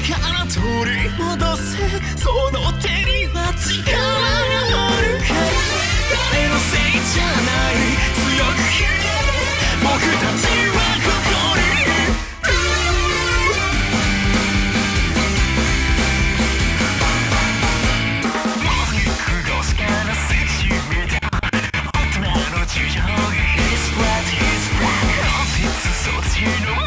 から取り戻せ、その手には力があるかい。誰のせいじゃない、強く生きて僕たちはここにいる。マスク越しからセクシーみたい、大人の事情が His blood, his blood 本質そっちの